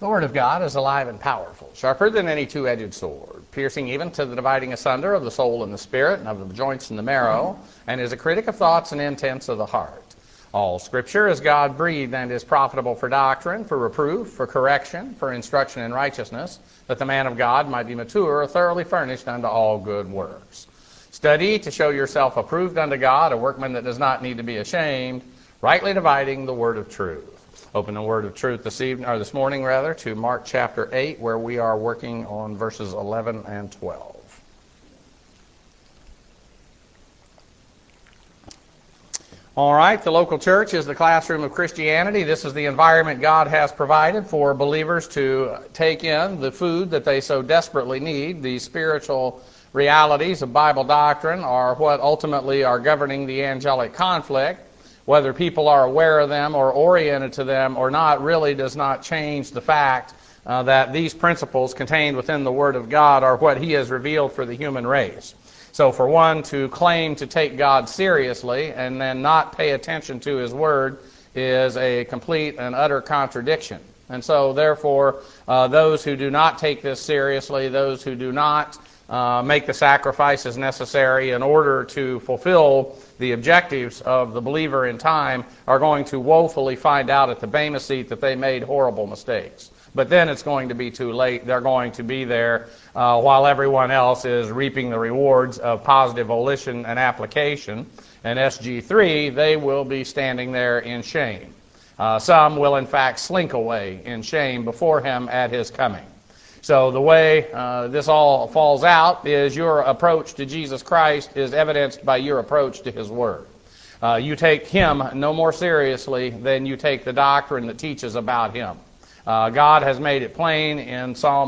The Word of God is alive and powerful, sharper than any two-edged sword, piercing even to the dividing asunder of the soul and the spirit, and of the joints and the marrow, and is a critic of thoughts and intents of the heart. All Scripture is God-breathed and is profitable for doctrine, for reproof, for correction, for instruction in righteousness, that the man of God might be mature, thoroughly furnished unto all good works. Study to show yourself approved unto God, a workman that does not need to be ashamed, rightly dividing the word of truth. Open the word of truth this morning, to Mark chapter 8, where we are working on verses 11 and 12. All right, the local church is the classroom of Christianity. This is the environment God has provided for believers to take in the food that they so desperately need. The spiritual realities of Bible doctrine are what ultimately are governing the angelic conflict. Whether people are aware of them or oriented to them or not really does not change the fact that these principles contained within the Word of God are what He has revealed for the human race. So for one to claim to take God seriously and then not pay attention to His Word is a complete and utter contradiction. And so therefore, those who do not take this seriously, those who do not make the sacrifices necessary in order to fulfill the objectives of the believer in time are going to woefully find out at the Bema seat that they made horrible mistakes. But then it's going to be too late. They're going to be there while everyone else is reaping the rewards of positive volition and application. And SG3, they will be standing there in shame. Some will in fact slink away in shame before Him at His coming. So the way this all falls out is your approach to Jesus Christ is evidenced by your approach to His Word. You take Him no more seriously than you take the doctrine that teaches about Him. God has made it plain in Psalm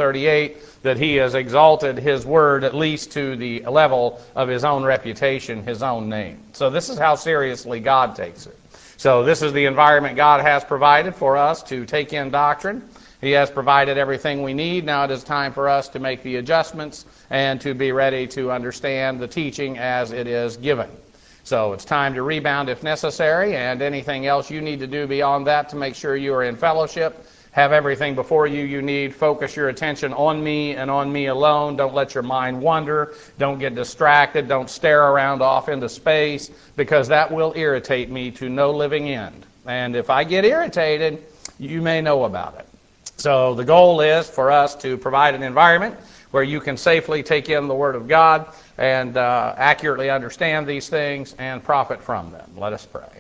138 that He has exalted His Word at least to the level of His own reputation, His own name. So this is how seriously God takes it. So this is the environment God has provided for us to take in doctrine. He has provided everything we need. Now it is time for us to make the adjustments and to be ready to understand the teaching as it is given. So it's time to rebound if necessary, and anything else you need to do beyond that to make sure you are in fellowship. Have everything before you need. Focus your attention on me and on me alone. Don't let your mind wander. Don't get distracted. Don't stare around off into space, because that will irritate me to no living end. And if I get irritated, you may know about it. So the goal is for us to provide an environment where you can safely take in the Word of God and accurately understand these things and profit from them. Let us pray.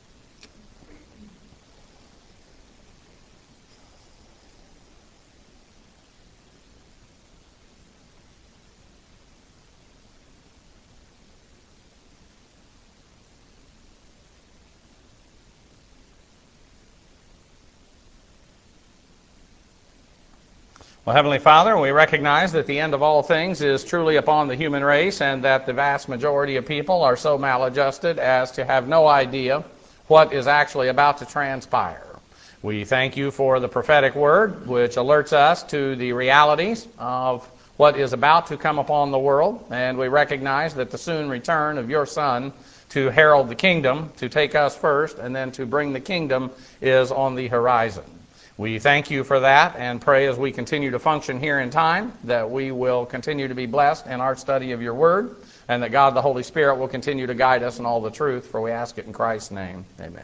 Well, Heavenly Father, we recognize that the end of all things is truly upon the human race, and that the vast majority of people are so maladjusted as to have no idea what is actually about to transpire. We thank You for the prophetic word, which alerts us to the realities of what is about to come upon the world, and we recognize that the soon return of Your Son to herald the kingdom, to take us first, and then to bring the kingdom is on the horizon. We thank You for that and pray as we continue to function here in time that we will continue to be blessed in our study of Your Word, and that God the Holy Spirit will continue to guide us in all the truth, for we ask it in Christ's name. Amen.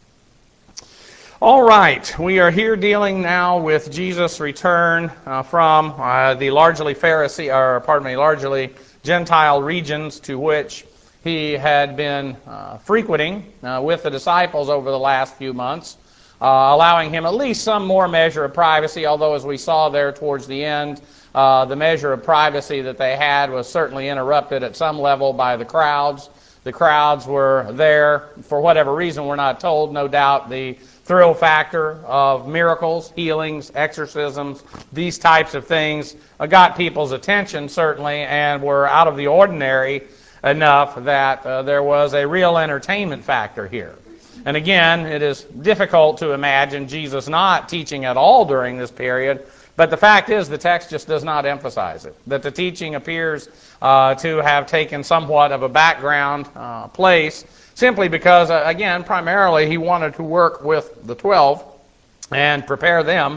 All right, we are here dealing now with Jesus' return from the largely largely Gentile regions to which He had been frequenting with the disciples over the last few months. Allowing Him at least some more measure of privacy, although as we saw there towards the end, the measure of privacy that they had was certainly interrupted at some level by the crowds. The crowds were there for whatever reason, we're not told. No doubt the thrill factor of miracles, healings, exorcisms, these types of things got people's attention certainly, and were out of the ordinary enough that there was a real entertainment factor here. And again, it is difficult to imagine Jesus not teaching at all during this period, but the fact is the text just does not emphasize it. That the teaching appears to have taken somewhat of a background place, simply because, again, primarily He wanted to work with the 12 and prepare them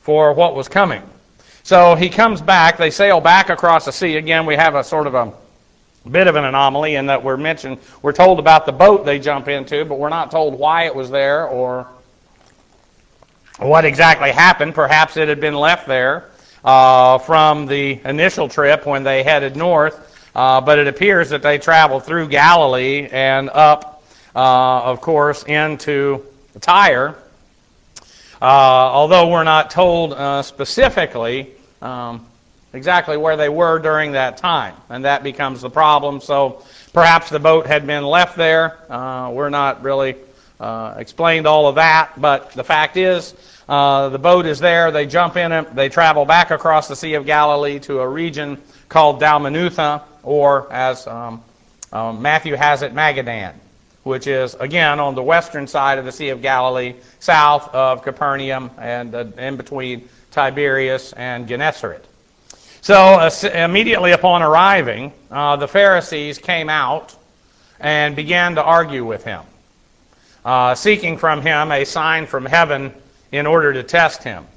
for what was coming. So he comes back. They sail back across the sea. Again, we have a sort of a bit of an anomaly in that we're told about the boat they jump into, but we're not told why it was there or what exactly happened. Perhaps it had been left there from the initial trip when they headed north, but it appears that they traveled through Galilee and up, of course, into Tyre. Although we're not told specifically exactly where they were during that time, and that becomes the problem. So perhaps the boat had been left there. We're not really explained all of that, but the fact is the boat is there. They jump in it. They travel back across the Sea of Galilee to a region called Dalmanutha, or as Matthew has it, Magadan, which is, again, on the western side of the Sea of Galilee, south of Capernaum and in between Tiberias and Gennesaret. So immediately upon arriving, the Pharisees came out and began to argue with him, seeking from him a sign from heaven in order to test him,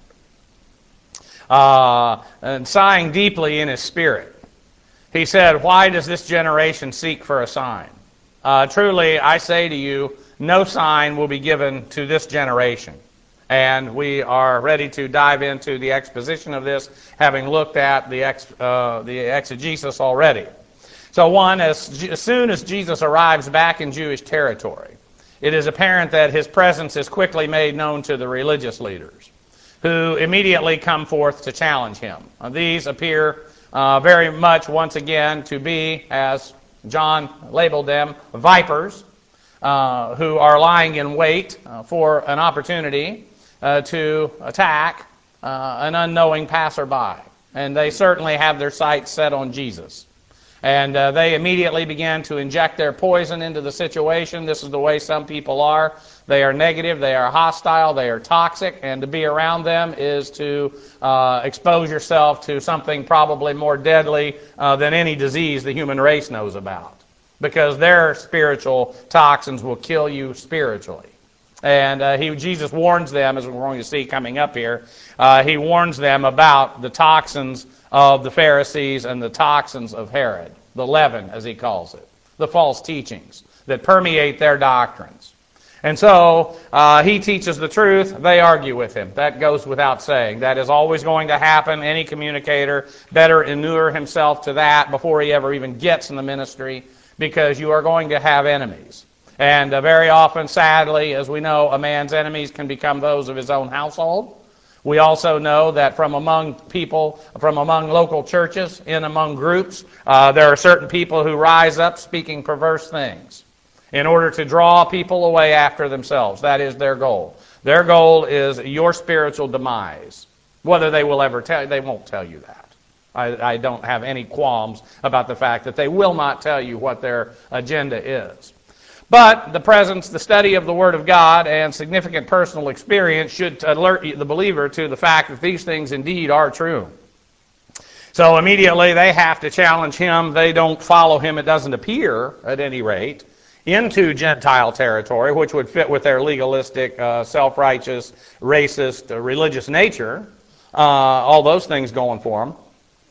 and sighing deeply in his spirit. He said, "Why does this generation seek for a sign? Truly, I say to you, no sign will be given to this generation." And we are ready to dive into the exposition of this, having looked at the exegesis already. So as soon as Jesus arrives back in Jewish territory, it is apparent that his presence is quickly made known to the religious leaders, who immediately come forth to challenge him. These appear very much, once again, to be, as John labeled them, vipers, who are lying in wait for an opportunity to attack an unknowing passerby. And they certainly have their sights set on Jesus. And they immediately began to inject their poison into the situation. This is the way some people are. They are negative, they are hostile, they are toxic, and to be around them is to expose yourself to something probably more deadly than any disease the human race knows about. Because their spiritual toxins will kill you spiritually. And Jesus warns them, as we're going to see coming up here, he warns them about the toxins of the Pharisees and the toxins of Herod, the leaven, as he calls it, the false teachings that permeate their doctrines. And so he teaches the truth, they argue with him. That goes without saying. That is always going to happen. Any communicator better inure himself to that before he ever even gets in the ministry, because you are going to have enemies. And very often, sadly, as we know, a man's enemies can become those of his own household. We also know that from among people, from among local churches, in among groups, there are certain people who rise up speaking perverse things in order to draw people away after themselves. That is their goal. Their goal is your spiritual demise. Whether they will ever tell you, they won't tell you that. I don't have any qualms about the fact that they will not tell you what their agenda is. But the presence, the study of the Word of God, and significant personal experience should alert the believer to the fact that these things indeed are true. So immediately they have to challenge him. They don't follow him, it doesn't appear, at any rate, into Gentile territory, which would fit with their legalistic, self-righteous, racist, religious nature. All those things going for them.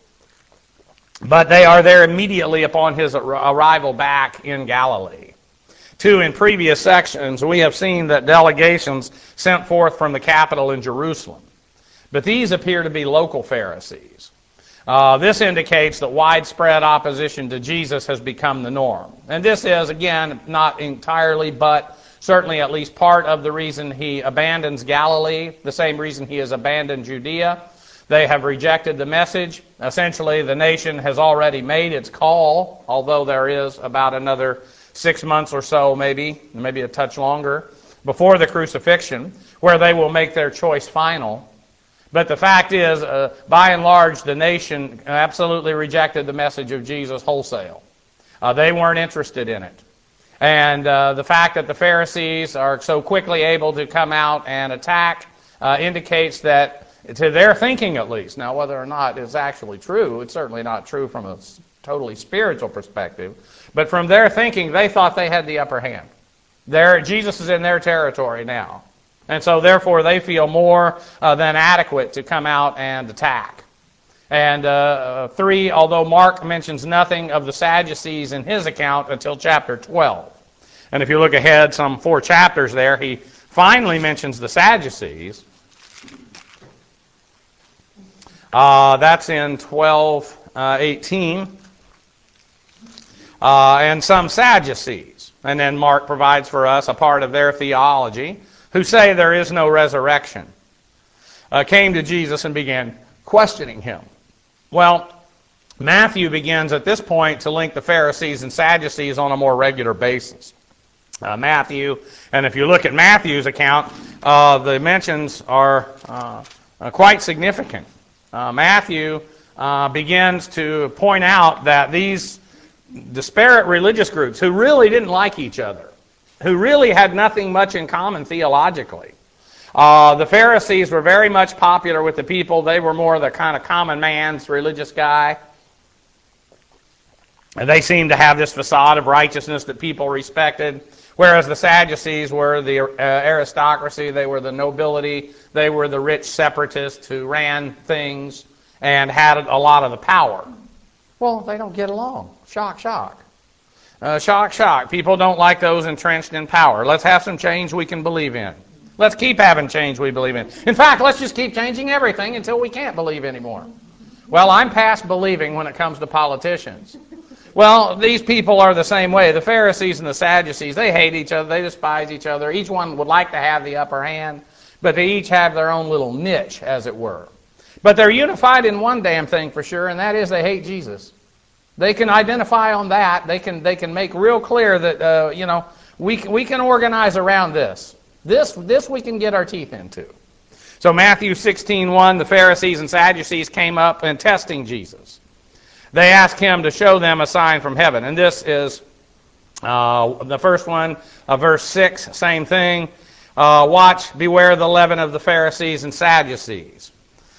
But they are there immediately upon his arrival back in Galilee. In previous sections, we have seen that delegations sent forth from the capital in Jerusalem. But these appear to be local Pharisees. This indicates that widespread opposition to Jesus has become the norm. And this is, again, not entirely, but certainly at least part of the reason he abandons Galilee, the same reason he has abandoned Judea. They have rejected the message. Essentially, the nation has already made its call, although there is about another 6 months or so, maybe a touch longer, before the crucifixion, where they will make their choice final. But the fact is, by and large, the nation absolutely rejected the message of Jesus wholesale. They weren't interested in it. And the fact that the Pharisees are so quickly able to come out and attack indicates that, to their thinking at least, now whether or not it's actually true, it's certainly not true from a totally spiritual perspective, but from their thinking, they thought they had the upper hand. Jesus is in their territory now. And so therefore they feel more than adequate to come out and attack. And 3, although Mark mentions nothing of the Sadducees in his account until chapter 12. And if you look ahead some 4 chapters there, he finally mentions the Sadducees. That's in 12:18. And some Sadducees. And then Mark provides for us a part of their theology, who say there is no resurrection, came to Jesus and began questioning him. Well, Matthew begins at this point to link the Pharisees and Sadducees on a more regular basis. Matthew, and if you look at Matthew's account, the mentions are quite significant. Matthew begins to point out that these disparate religious groups who really didn't like each other, who really had nothing much in common theologically. The Pharisees were very much popular with the people. They were more the kind of common man's religious guy. And they seemed to have this facade of righteousness that people respected, whereas the Sadducees were the aristocracy, they were the nobility, they were the rich separatists who ran things and had a lot of the power. Well, they don't get along. Shock, shock. Shock, shock. People don't like those entrenched in power. Let's have some change we can believe in. Let's keep having change we believe in. In fact, let's just keep changing everything until we can't believe anymore. Well, I'm past believing when it comes to politicians. Well, these people are the same way. The Pharisees and the Sadducees, they hate each other. They despise each other. Each one would like to have the upper hand, but they each have their own little niche, as it were. But they're unified in one damn thing for sure, and that is they hate Jesus. They can identify on that. They can make real clear that we can organize around this. This we can get our teeth into. So Matthew 16:1, the Pharisees and Sadducees came up and testing Jesus. They asked him to show them a sign from heaven. And this is the first one, verse 6, same thing. Watch, beware the leaven of the Pharisees and Sadducees.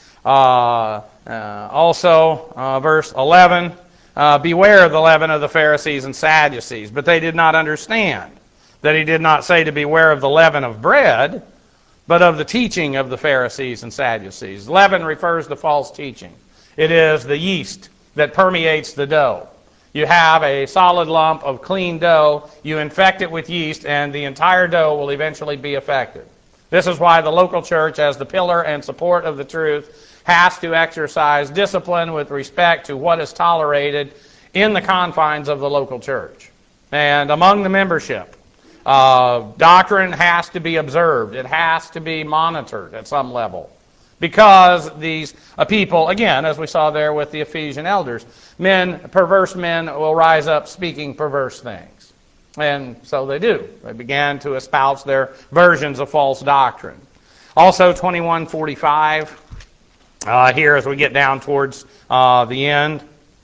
Also, verse 11, beware the leaven of the Pharisees and Sadducees. But they did not understand that he did not say to beware of the leaven of bread, but of the teaching of the Pharisees and Sadducees. Leaven refers to false teaching. It is the yeast that permeates the dough. You have a solid lump of clean dough, you infect it with yeast, and the entire dough will eventually be affected. This is why the local church, as the pillar and support of the truth, has to exercise discipline with respect to what is tolerated in the confines of the local church. And among the membership, doctrine has to be observed. It has to be monitored at some level. Because these people, again, as we saw there with the Ephesian elders, perverse men will rise up speaking perverse things. And so they do. They began to espouse their versions of false doctrine. Also, 21:45, here as we get down towards the end.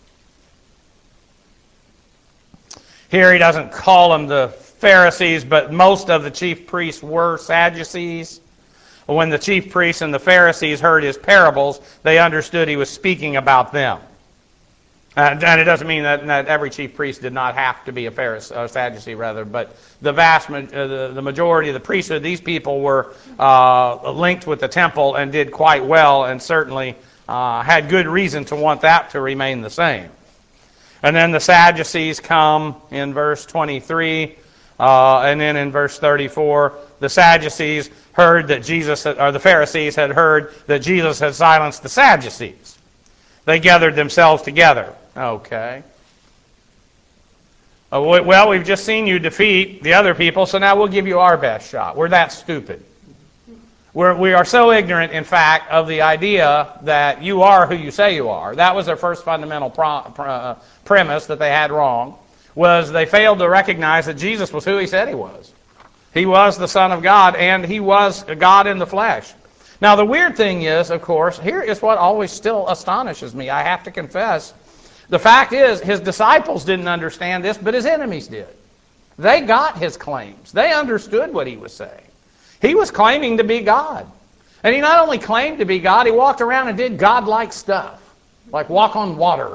Here he doesn't call them the Pharisees, but most of the chief priests were Sadducees. When the chief priests and the Pharisees heard his parables, they understood he was speaking about them. And it doesn't mean that every chief priest did not have to be a Pharisee, or Sadducee rather, but the majority of the priesthood, these people were linked with the temple and did quite well, and certainly had good reason to want that to remain the same. And then the Sadducees come in verse 23, and then in verse 34, the Sadducees heard that the Pharisees had heard that Jesus had silenced the Sadducees. They gathered themselves together. Okay. Well, we've just seen you defeat the other people, so now we'll give you our best shot. We're that stupid. We are so ignorant, in fact, of the idea that you are who you say you are. That was their first fundamental premise that they had wrong, was they failed to recognize that Jesus was who he said he was. He was the Son of God, and he was God in the flesh. Now, the weird thing is, of course, here is what always still astonishes me, I have to confess. The fact is, his disciples didn't understand this, but his enemies did. They got his claims. They understood what he was saying. He was claiming to be God. And he not only claimed to be God, he walked around and did God-like stuff, like walk on water,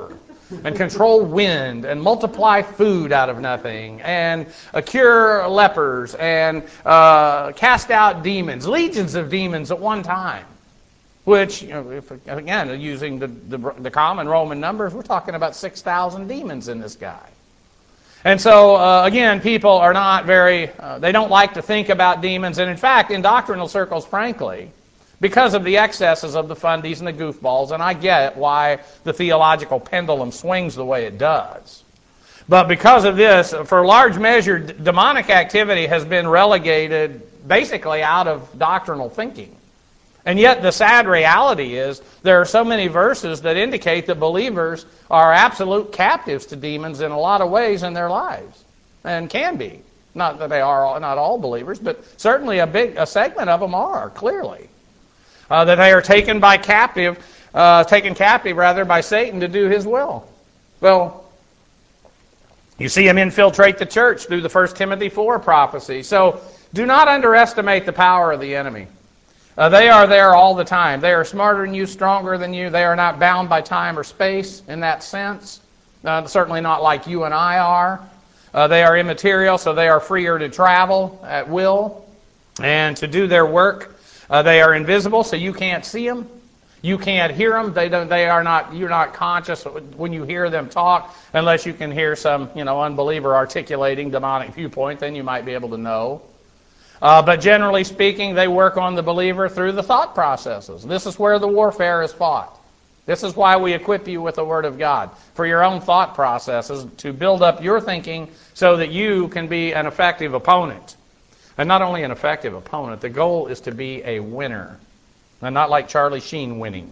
and control wind and multiply food out of nothing and cure lepers and cast out demons, legions of demons at one time. Which, again, using the common Roman numbers, we're talking about 6,000 demons in this guy. And so, again, people are not they don't like to think about demons. And in fact, in doctrinal circles, frankly, because of the excesses of the fundies and the goofballs, and I get why the theological pendulum swings the way it does. But because of this, for large measure, demonic activity has been relegated basically out of doctrinal thinking. And yet the sad reality is there are so many verses that indicate that believers are absolute captives to demons in a lot of ways in their lives, and can be. Not that they are not all believers, but certainly a segment of them are, clearly. That they are taken captive by Satan to do his will. Well, you see him infiltrate the church through the 1 Timothy 4 prophecy. So do not underestimate the power of the enemy. They are there all the time. They are smarter than you, stronger than you. They are not bound by time or space in that sense. Certainly not like you and I are. They are immaterial, so they are freer to travel at will and to do their work. They are invisible, so you can't see them. You can't hear them. You're not conscious when you hear them talk, unless you can hear some, unbeliever articulating demonic viewpoint. Then you might be able to know. But generally speaking, they work on the believer through the thought processes. This is where the warfare is fought. This is why we equip you with the Word of God, for your own thought processes, to build up your thinking so that you can be an effective opponent. And not only an effective opponent, the goal is to be a winner. And not like Charlie Sheen winning.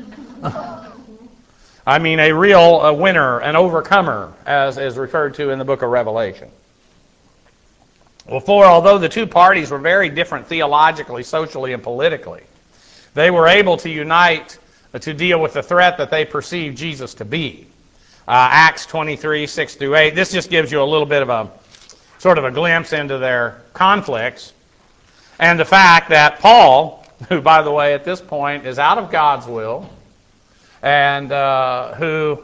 I mean a real winner, an overcomer, as is referred to in the book of Revelation. Well, although the two parties were very different theologically, socially, and politically, they were able to unite to deal with the threat that they perceived Jesus to be. Acts 23, 6 through 8. This just gives you a little bit of a sort of a glimpse into their conflicts, and the fact that Paul, who, by the way, at this point is out of God's will, and who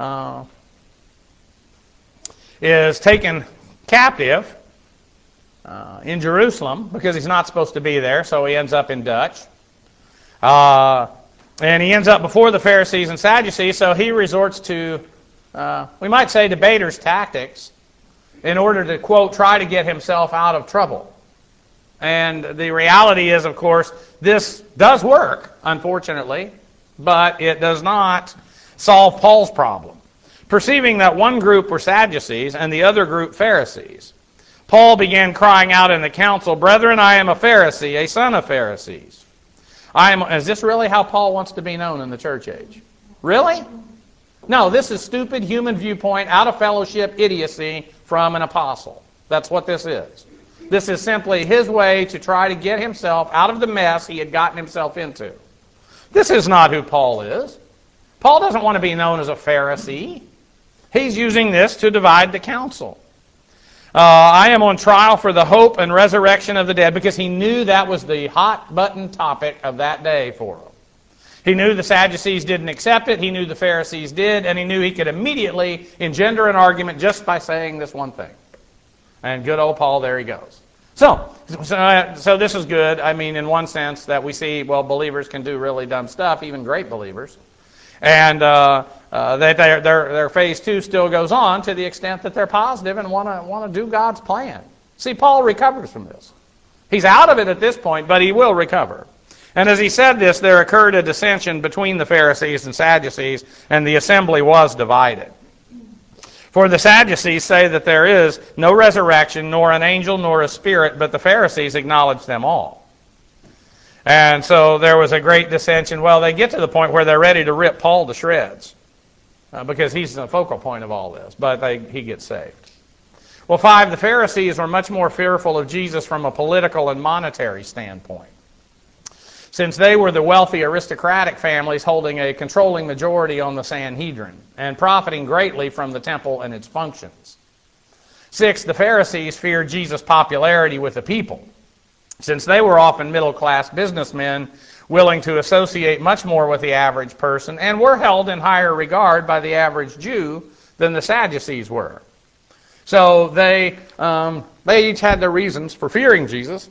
is taken captive in Jerusalem because he's not supposed to be there, so he ends up in Dutch. And he ends up before the Pharisees and Sadducees, so he resorts to, we might say, debaters' tactics in order to, quote, try to get himself out of trouble. And the reality is, of course, this does work, unfortunately, but it does not solve Paul's problem. Perceiving that one group were Sadducees and the other group Pharisees, Paul began crying out in the council, "Brethren, I am a Pharisee, a son of Pharisees." Is this really how Paul wants to be known in the church age? Really? No, this is stupid human viewpoint, out of fellowship idiocy from an apostle. That's what this is. This is simply his way to try to get himself out of the mess he had gotten himself into. This is not who Paul is. Paul doesn't want to be known as a Pharisee. He's using this to divide the council. I am on trial for the hope and resurrection of the dead, because he knew that was the hot-button topic of that day for him. He knew the Sadducees didn't accept it, he knew the Pharisees did, and he knew he could immediately engender an argument just by saying this one thing. And good old Paul, there he goes. So this is good. I mean, in one sense that we see, believers can do really dumb stuff, even great believers. And their phase 2 still goes on to the extent that they're positive and want to do God's plan. See, Paul recovers from this. He's out of it at this point, but he will recover. And as he said this, there occurred a dissension between the Pharisees and Sadducees, and the assembly was divided. For the Sadducees say that there is no resurrection, nor an angel, nor a spirit, but the Pharisees acknowledge them all. And so there was a great dissension. Well, they get to the point where they're ready to rip Paul to shreds because he's the focal point of all this, but he gets saved. Well, 5, the Pharisees were much more fearful of Jesus from a political and monetary standpoint, since they were the wealthy aristocratic families holding a controlling majority on the Sanhedrin and profiting greatly from the temple and its functions. 6, the Pharisees feared Jesus' popularity with the people, since they were often middle-class businessmen willing to associate much more with the average person, and were held in higher regard by the average Jew than the Sadducees were. So they each had their reasons for fearing Jesus,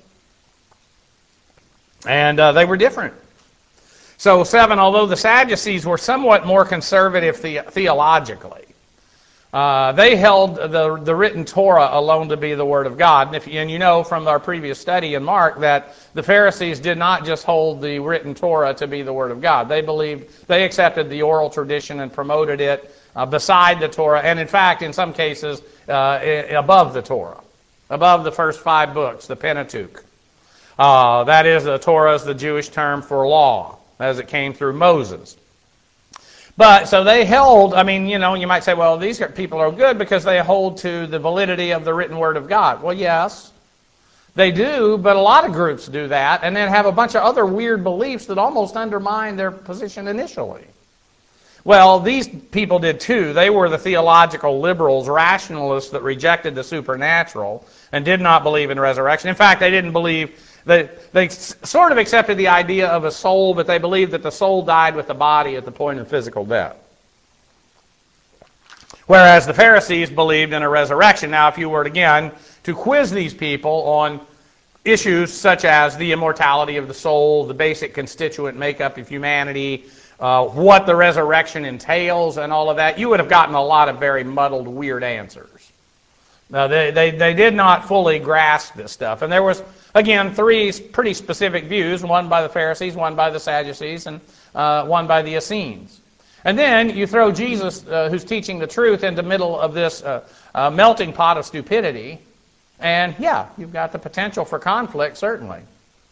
and they were different. So 7, although the Sadducees were somewhat more conservative theologically, they held the written Torah alone to be the Word of God. And you know from our previous study in Mark that the Pharisees did not just hold the written Torah to be the Word of God. They accepted the oral tradition and promoted it beside the Torah, and in fact, in some cases, above the Torah, above the first 5 books, the Pentateuch. That is, the Torah is the Jewish term for law, as it came through Moses. But, so they held, you might say, well, these people are good because they hold to the validity of the written Word of God. Well, yes, they do, but a lot of groups do that, and then have a bunch of other weird beliefs that almost undermine their position initially. Well, these people did too. They were the theological liberals, rationalists that rejected the supernatural and did not believe in resurrection. In fact, they didn't believe they sort of accepted the idea of a soul, but they believed that the soul died with the body at the point of physical death. Whereas the Pharisees believed in a resurrection. Now, if you were, again, to quiz these people on issues such as the immortality of the soul, the basic constituent makeup of humanity, what the resurrection entails and all of that, you would have gotten a lot of very muddled, weird answers. They did not fully grasp this stuff. And there was, again, 3 pretty specific views, one by the Pharisees, one by the Sadducees, and one by the Essenes. And then you throw Jesus, who's teaching the truth, into the middle of this melting pot of stupidity, and yeah, you've got the potential for conflict, certainly.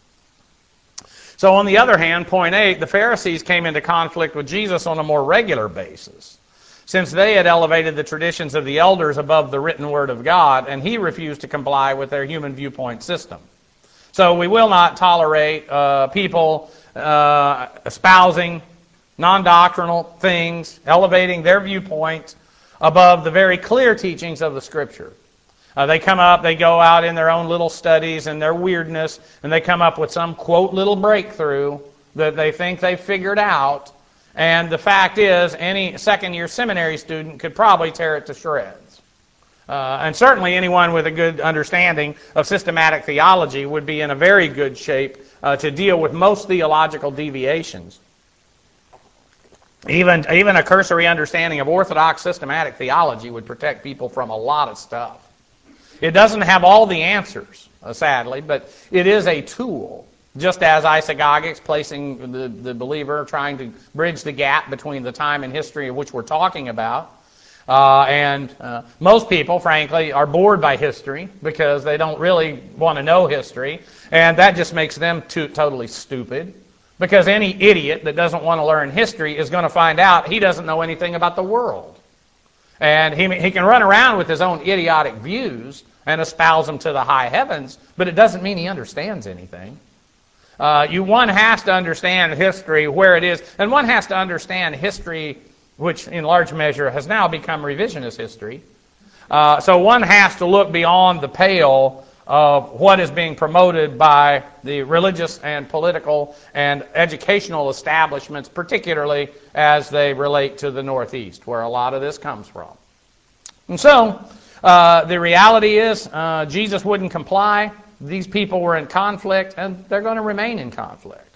So on the other hand, point 8, the Pharisees came into conflict with Jesus on a more regular basis, since they had elevated the traditions of the elders above the written Word of God, and he refused to comply with their human viewpoint system. So we will not tolerate people espousing non-doctrinal things, elevating their viewpoint above the very clear teachings of the Scripture. They come up, they go out in their own little studies and their weirdness, and they come up with some, quote, little breakthrough that they think they've figured out. And the fact is, any second-year seminary student could probably tear it to shreds. And certainly anyone with a good understanding of systematic theology would be in a very good shape to deal with most theological deviations. Even a cursory understanding of orthodox systematic theology would protect people from a lot of stuff. It doesn't have all the answers, sadly, but it is a tool, just as isagogics, placing the believer, trying to bridge the gap between the time and history of which we're talking about. And most people, frankly, are bored by history because they don't really want to know history, and that just makes them totally stupid. Because any idiot that doesn't want to learn history is going to find out he doesn't know anything about the world. And he can run around with his own idiotic views and espouse them to the high heavens, but it doesn't mean he understands anything. One has to understand history where it is, and one has to understand history, which in large measure has now become revisionist history. So one has to look beyond the pale of what is being promoted by the religious and political and educational establishments, particularly as they relate to the Northeast, where a lot of this comes from. And so, the reality is, Jesus wouldn't comply. These people were in conflict, and they're going to remain in conflict.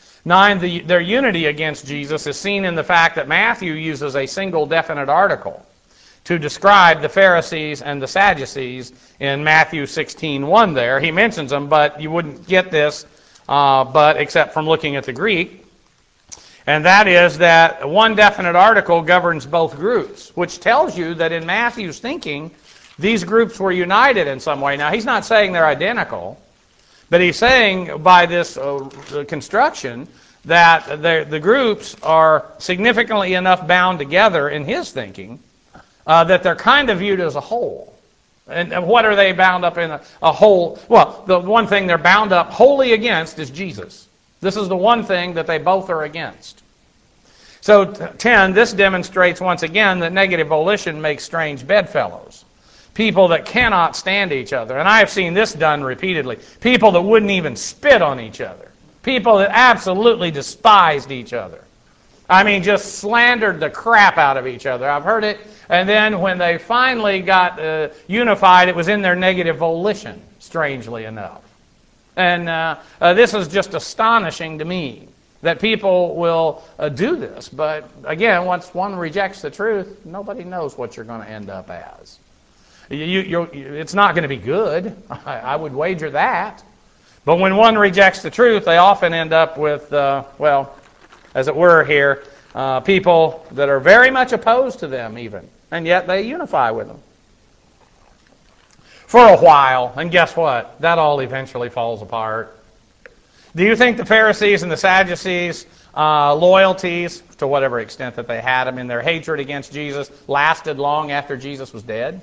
9, their unity against Jesus is seen in the fact that Matthew uses a single definite article to describe the Pharisees and the Sadducees in Matthew 16:1 there. He mentions them, but you wouldn't get this except from looking at the Greek. And that is that one definite article governs both groups, which tells you that in Matthew's thinking, these groups were united in some way. Now, he's not saying they're identical, but he's saying by this construction that the groups are significantly enough bound together in his thinking that they're kind of viewed as a whole. And what are they bound up in a whole? Well, the one thing they're bound up wholly against is Jesus. This is the one thing that they both are against. So 10, this demonstrates once again that negative volition makes strange bedfellows. People that cannot stand each other. And I have seen this done repeatedly. People that wouldn't even spit on each other. People that absolutely despised each other. I mean, just slandered the crap out of each other. I've heard it. And then when they finally got unified, it was in their negative volition, strangely enough. And this is just astonishing to me that people will do this. But again, once one rejects the truth, nobody knows what you're going to end up as. It's not going to be good. I would wager that. But when one rejects the truth, they often end up with, well, as it were here, people that are very much opposed to them even, and yet they unify with them. For a while, and guess what? That all eventually falls apart. Do you think the Pharisees and the Sadducees' loyalties, to whatever extent that they had them in their hatred against Jesus, lasted long after Jesus was dead?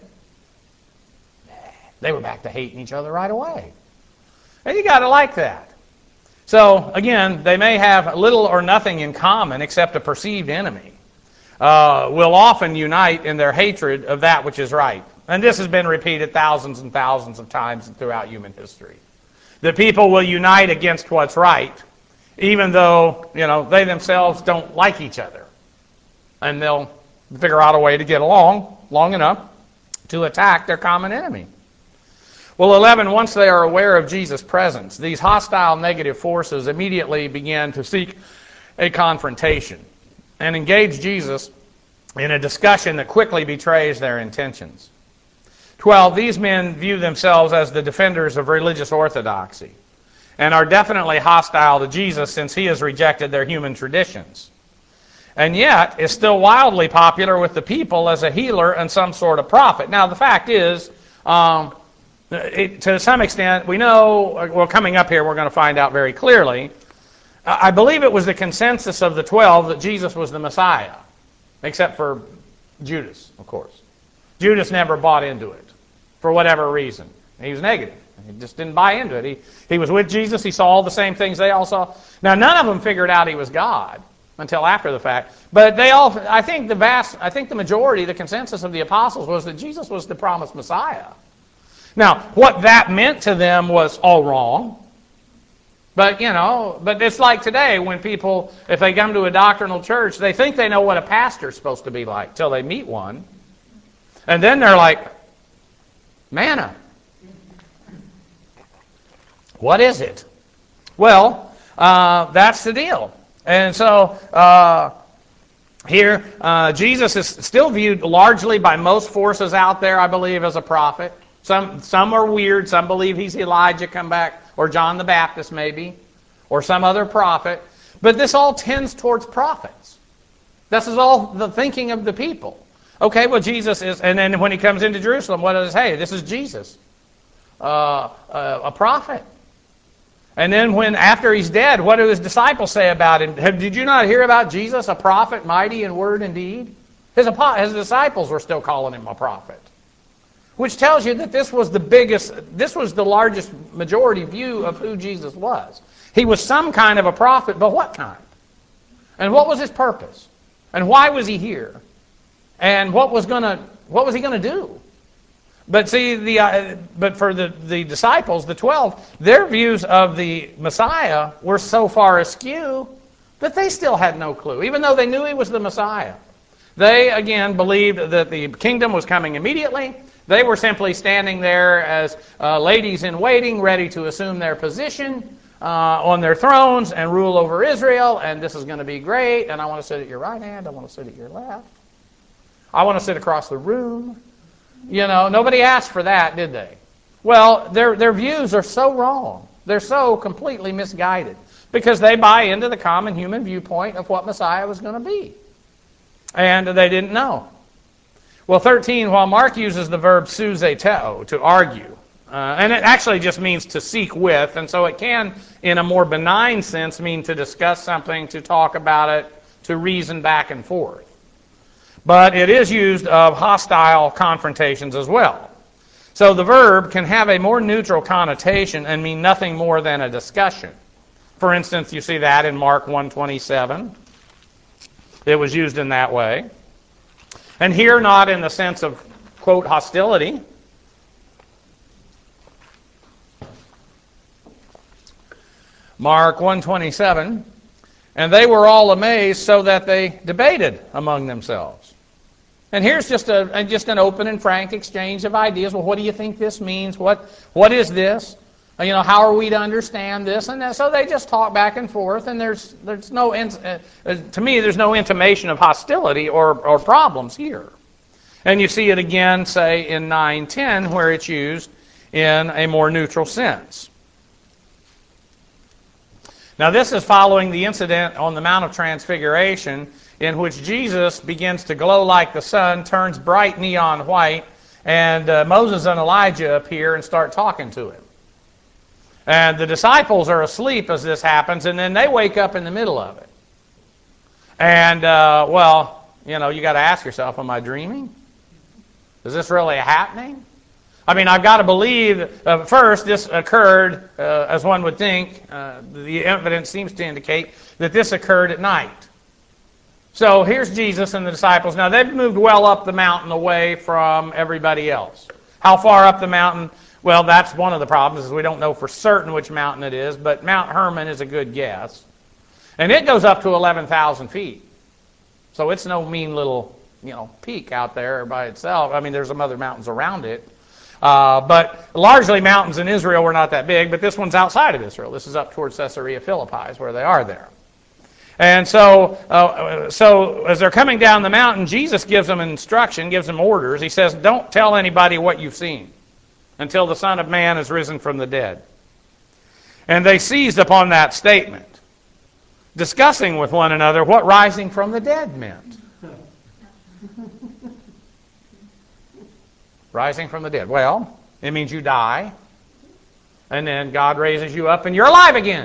They were back to hating each other right away. And you got to like that. So, again, they may have little or nothing in common except a perceived enemy. Will often unite in their hatred of that which is right. And this has been repeated thousands and thousands of times throughout human history. That people will unite against what's right, even though, they themselves don't like each other. And they'll figure out a way to get along long enough to attack their common enemy. Well, 11, once they are aware of Jesus' presence, these hostile negative forces immediately begin to seek a confrontation and engage Jesus in a discussion that quickly betrays their intentions. 12, these men view themselves as the defenders of religious orthodoxy and are definitely hostile to Jesus since he has rejected their human traditions. And yet is still wildly popular with the people as a healer and some sort of prophet. Now, the fact is, to some extent, we know, well, coming up here, we're going to find out very clearly. I believe it was the consensus of the 12 that Jesus was the Messiah, except for Judas, of course. Judas never bought into it, for whatever reason. He was negative. He just didn't buy into it. He was with Jesus. He saw all the same things they all saw. Now, none of them figured out he was God until after the fact. But they all, I think the majority, the consensus of the apostles was that Jesus was the promised Messiah. Now, what that meant to them was all wrong. But, but it's like today when people, if they come to a doctrinal church, they think they know what a pastor's supposed to be like till they meet one. And then they're like, manna. What is it? Well, that's the deal. And so here, Jesus is still viewed largely by most forces out there, I believe, as a prophet. Some are weird. Some believe he's Elijah come back, or John the Baptist maybe, or some other prophet. But this all tends towards prophets. This is all the thinking of the people. Okay, well, Jesus is, and then when he comes into Jerusalem, what does it say? This is Jesus, a prophet. And then after he's dead, what do his disciples say about him? Did you not hear about Jesus, a prophet, mighty in word and deed? His disciples were still calling him a prophet. Which tells you that this was the largest majority view of who Jesus was. He was some kind of a prophet, but what kind? And what was his purpose? And why was he here? And what was he going to do? But see, but for the disciples, the 12, their views of the Messiah were so far askew that they still had no clue, even though they knew he was the Messiah. They, again, believed that the kingdom was coming immediately. They were simply standing there as ladies in waiting, ready to assume their position on their thrones and rule over Israel, and this is going to be great, and I want to sit at your right hand, I want to sit at your left. I want to sit across the room. Nobody asked for that, did they? Well, their views are so wrong. They're so completely misguided because they buy into the common human viewpoint of what Messiah was going to be. And they didn't know. Well, 13, while Mark uses the verb souzeteo, to argue, and it actually just means to seek with, and so it can, in a more benign sense, mean to discuss something, to talk about it, to reason back and forth. But it is used of hostile confrontations as well. So the verb can have a more neutral connotation and mean nothing more than a discussion. For instance, you see that in Mark 1:27. It was used in that way. And here, not in the sense of, quote, hostility. Mark 1:27, and they were all amazed so that they debated among themselves. And here's just an open and frank exchange of ideas. Well, what do you think this means? What is this? How are we to understand this? And so they just talk back and forth, and there's no, to me, there's no intimation of hostility or problems here. And you see it again, say, in 9:10, where it's used in a more neutral sense. Now, this is following the incident on the Mount of Transfiguration, in which Jesus begins to glow like the sun, turns bright neon white, and Moses and Elijah appear and start talking to him. And the disciples are asleep as this happens, and then they wake up in the middle of it. And, you got to ask yourself, am I dreaming? Is this really happening? I mean, I've got to believe, first, this occurred, as one would think, the evidence seems to indicate that this occurred at night. So here's Jesus and the disciples. Now, they've moved well up the mountain away from everybody else. How far up the mountain? Well, that's one of the problems, is we don't know for certain which mountain it is, but Mount Hermon is a good guess. And it goes up to 11,000 feet. So it's no mean little, peak out there by itself. I mean, there's some other mountains around it. But largely mountains in Israel were not that big, but this one's outside of Israel. This is up towards Caesarea Philippi, is where they are there. And so as they're coming down the mountain, Jesus gives them instruction, gives them orders. He says, don't tell anybody what you've seen until the Son of Man is risen from the dead. And they seized upon that statement, discussing with one another what rising from the dead meant. Rising from the dead. Well, it means you die, and then God raises you up and you're alive again.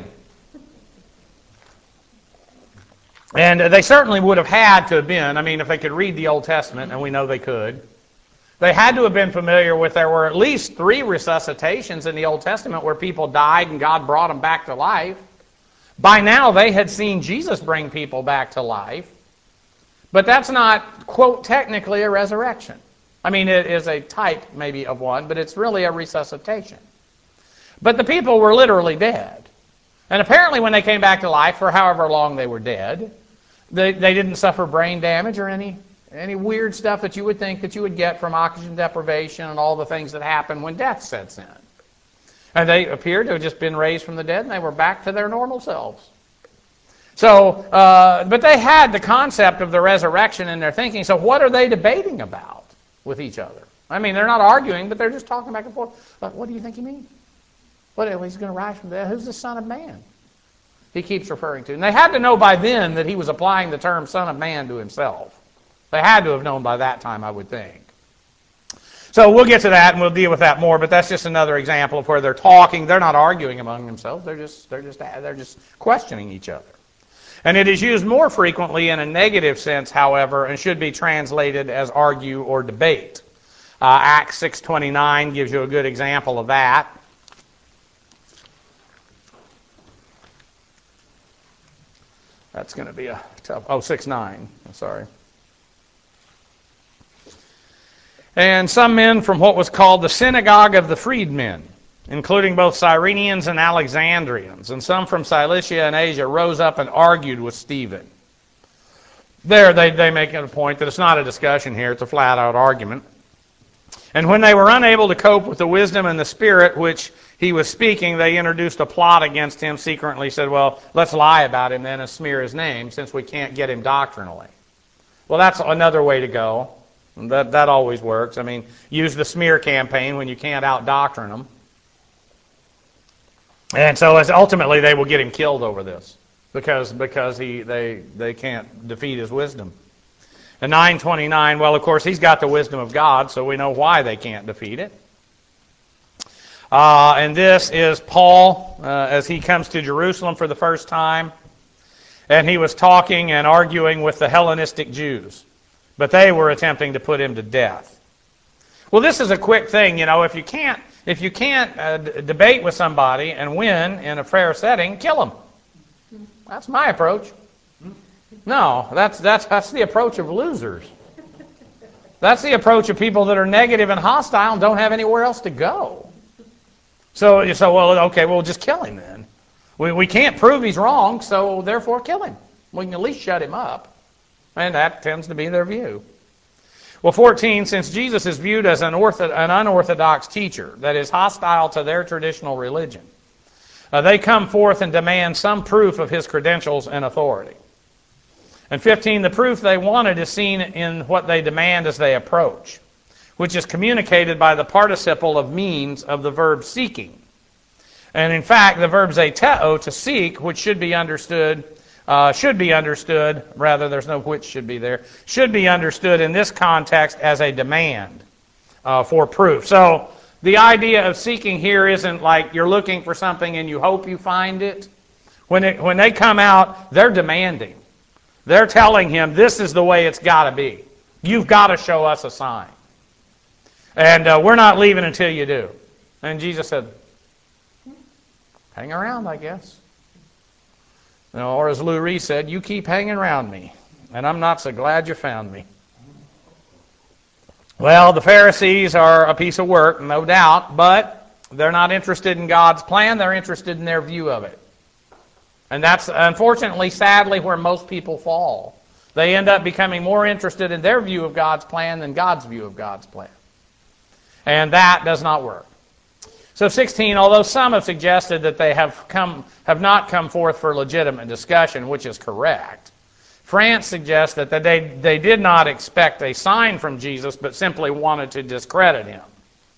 And they certainly would have had to have been, if they could read the Old Testament, and we know they could, they had to have been familiar with, there were at least 3 resuscitations in the Old Testament where people died and God brought them back to life. By now they had seen Jesus bring people back to life. But that's not, quote, technically a resurrection. It is a type maybe of one, but it's really a resuscitation. But the people were literally dead. And apparently when they came back to life, for however long they were dead, they didn't suffer brain damage or any weird stuff that you would think that you would get from oxygen deprivation and all the things that happen when death sets in. And they appeared to have just been raised from the dead, and they were back to their normal selves. So, but they had the concept of the resurrection in their thinking, so what are they debating about with each other? They're not arguing, but they're just talking back and forth. What do you think he means? What, he's going to rise from the dead? Who's the Son of Man? He keeps referring to. And they had to know by then that he was applying the term Son of Man to himself. They had to have known by that time, I would think. So we'll get to that and we'll deal with that more, but that's just another example of where they're talking. They're not arguing among themselves. They're just questioning each other. And it is used more frequently in a negative sense, however, and should be translated as argue or debate. Acts 6:29 gives you a good example of that. That's going to be a tough... 6:9. Sorry. And some men from what was called the synagogue of the freedmen, including both Cyrenians and Alexandrians, and some from Cilicia and Asia, rose up and argued with Stephen. There they make it a point that it's not a discussion here, it's a flat-out argument. And when they were unable to cope with the wisdom and the spirit which he was speaking, they introduced a plot against him, secretly said, well, let's lie about him then and smear his name, since we can't get him doctrinally. Well, that's another way to go. That always works. Use the smear campaign when you can't out-doctrine them. And so ultimately they will get him killed over this because they can't defeat his wisdom. And 9:29, well, of course, he's got the wisdom of God, so we know why they can't defeat it. And this is Paul as he comes to Jerusalem for the first time. And he was talking and arguing with the Hellenistic Jews. But they were attempting to put him to death. Well, this is a quick thing, if you can't debate with somebody and win in a fair setting, kill them. That's my approach. No, that's the approach of losers. That's the approach of people that are negative and hostile and don't have anywhere else to go. So well, okay, we'll just kill him then. We can't prove he's wrong, so therefore kill him. We can at least shut him up. And that tends to be their view. Well, 14, since Jesus is viewed as an unorthodox teacher that is hostile to their traditional religion, they come forth and demand some proof of his credentials and authority. And 15, the proof they wanted is seen in what they demand as they approach, which is communicated by the participle of means of the verb seeking. And in fact, the verb zeteo, to seek, which should be understood, rather there's no which should be there, should be understood in this context as a demand for proof. So the idea of seeking here isn't like you're looking for something and you hope you find it. When they come out, they're demanding. They're telling him, this is the way it's got to be. You've got to show us a sign. And we're not leaving until you do. And Jesus said, hang around, I guess. Or as Lou Reed said, you keep hanging around me, and I'm not so glad you found me. Well, the Pharisees are a piece of work, no doubt, but they're not interested in God's plan. They're interested in their view of it. And that's, unfortunately, sadly, where most people fall. They end up becoming more interested in their view of God's plan than God's view of God's plan. And that does not work. So 16, although some have suggested that they have not come forth for legitimate discussion, which is correct, France suggests that they did not expect a sign from Jesus, but simply wanted to discredit him.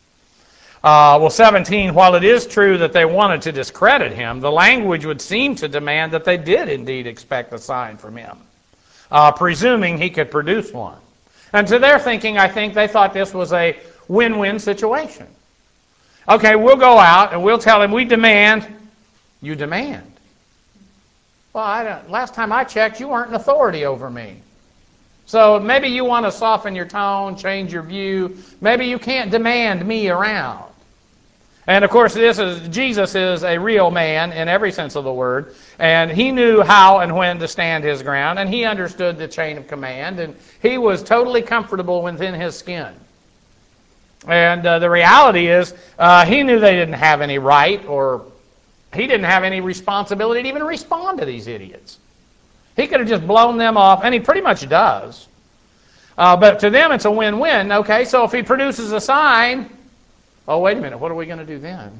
17, while it is true that they wanted to discredit him, the language would seem to demand that they did indeed expect a sign from him, presuming he could produce one. And to their thinking, I think they thought this was a win-win situation. Okay, we'll go out and we'll tell him we demand. You demand. Well, last time I checked, you weren't an authority over me. So maybe you want to soften your tone, change your view. Maybe you can't demand me around. And of course, Jesus is a real man in every sense of the word, and he knew how and when to stand his ground, and he understood the chain of command, and he was totally comfortable within his skin. And the reality is, he knew they didn't have any right, or he didn't have any responsibility to even respond to these idiots. He could have just blown them off, and he pretty much does. But to them, it's a win-win. Okay, so if he produces a sign, oh, wait a minute, what are we going to do then?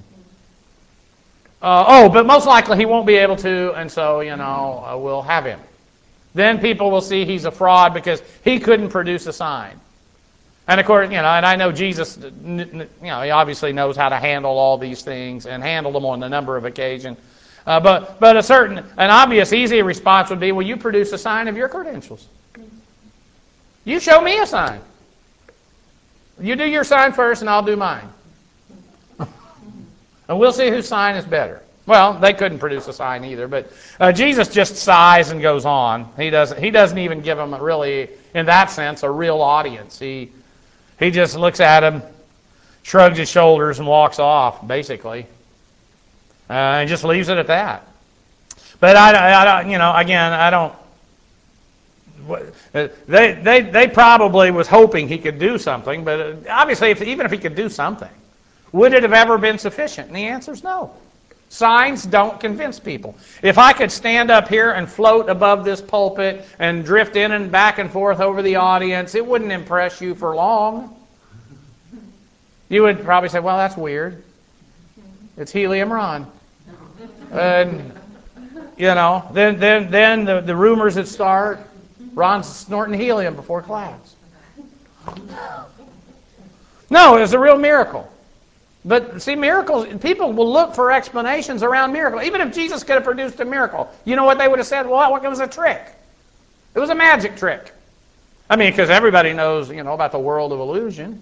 But most likely he won't be able to, and so, we'll have him. Then people will see he's a fraud because he couldn't produce a sign. And of course, and I know Jesus, he obviously knows how to handle all these things and handle them on a number of occasions. But an obvious, easy response would be, well, you produce a sign of your credentials. You show me a sign. You do your sign first, and I'll do mine. And we'll see whose sign is better. Well, they couldn't produce a sign either, but Jesus just sighs and goes on. He doesn't even give them really, in that sense, a real audience. He just looks at him, shrugs his shoulders, and walks off, basically, and just leaves it at that. But I don't. They probably was hoping he could do something, but obviously, even if he could do something, would it have ever been sufficient? And the answer is no. Signs don't convince people. If I could stand up here and float above this pulpit and drift in and back and forth over the audience, it wouldn't impress you for long. You would probably say, well, that's weird. It's Helium Ron. And, then the rumors would start. Ron's snorting helium before class. No, it was a real miracle. But see, miracles, people will look for explanations around miracles. Even if Jesus could have produced a miracle, you know what they would have said? Well, it was a trick. It was a magic trick. Because everybody knows, about the world of illusion.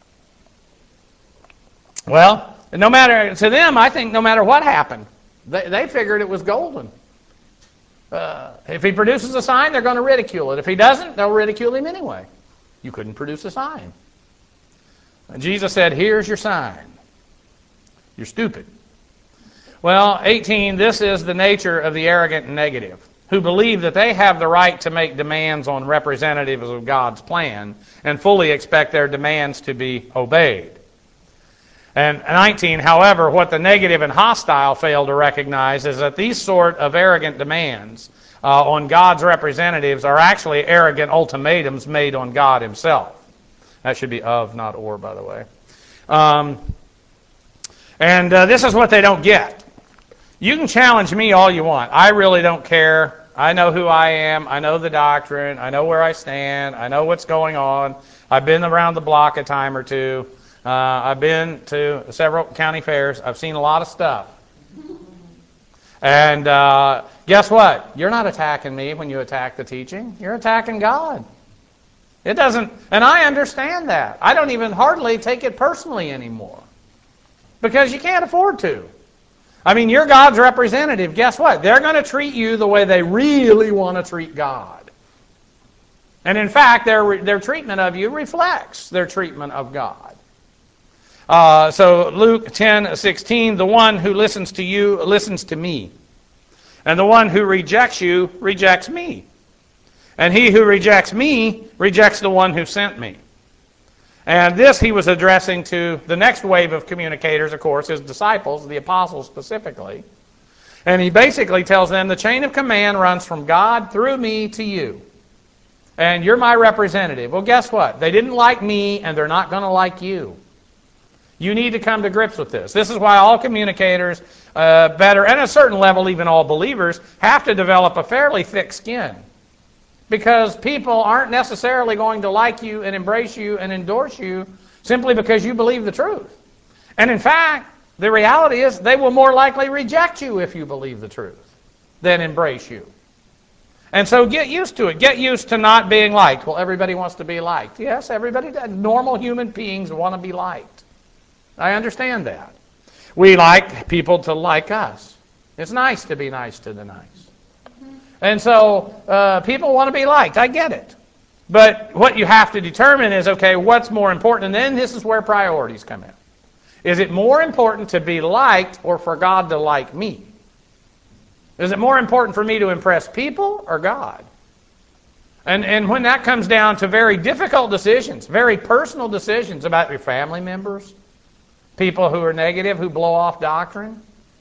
Well, to them, I think no matter what happened, they figured it was golden. If he produces a sign, they're going to ridicule it. If he doesn't, they'll ridicule him anyway. You couldn't produce a sign. And Jesus said, here's your sign. You're stupid. Well, 18, this is the nature of the arrogant and negative, who believe that they have the right to make demands on representatives of God's plan and fully expect their demands to be obeyed. And 19, however, what the negative and hostile fail to recognize is that these sort of arrogant demands on God's representatives are actually arrogant ultimatums made on God himself. That should be of, not or, by the way. And this is what they don't get. You can challenge me all you want. I really don't care. I know who I am. I know the doctrine. I know where I stand. I know what's going on. I've been around the block a time or two. I've been to several county fairs. I've seen a lot of stuff. And guess what? You're not attacking me when you attack the teaching. You're attacking God. It doesn't, and I understand that. I don't even hardly take it personally anymore. Because you can't afford to. I mean, you're God's representative. Guess what? They're going to treat you the way they really want to treat God. And in fact, their treatment of you reflects their treatment of God. So Luke 10:16, the one who listens to you listens to me. And the one who rejects you rejects me. And he who rejects me rejects the one who sent me. And this he was addressing to the next wave of communicators, of course, his disciples, the apostles specifically. And he basically tells them the chain of command runs from God through me to you. And you're my representative. Well, guess what? They didn't like me, and they're not going to like you. You need to come to grips with this. This is why all communicators, better, and at a certain level, even all believers, have to develop a fairly thick skin. Because people aren't necessarily going to like you and embrace you and endorse you simply because you believe the truth. And in fact, the reality is they will more likely reject you if you believe the truth than embrace you. And so get used to it. Get used to not being liked. Well, everybody wants to be liked. Yes, everybody does. Normal human beings want to be liked. I understand that. We like people to like us. It's nice to be nice to the nice. And so people want to be liked. I get it. But what you have to determine is, okay, what's more important? And then this is where priorities come in. Is it more important to be liked or for God to like me? Is it more important for me to impress people or God? And when that comes down to very difficult decisions, very personal decisions about your family members, people who are negative, who blow off doctrine,